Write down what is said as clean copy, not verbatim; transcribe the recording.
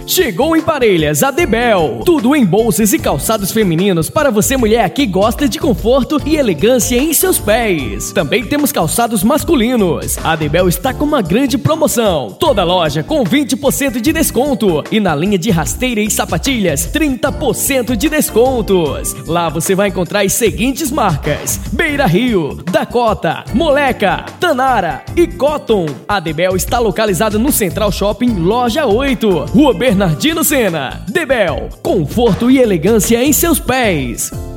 Chegou em Parelhas a Debel. Tudo em bolsas e calçados femininos para você, mulher que gosta de conforto e elegância em seus pés. Também temos calçados masculinos. A Debel está com uma grande promoção. Toda loja com 20% de desconto. E na linha de rasteira e sapatilhas, 30% de descontos. Lá você vai encontrar as seguintes marcas: Beira Rio, Dakota, Moleca, Tanara e Cotton. A Debel está localizada no Central Shopping, loja 8, Rua Bernardino Sena. Debel, conforto e elegância em seus pés.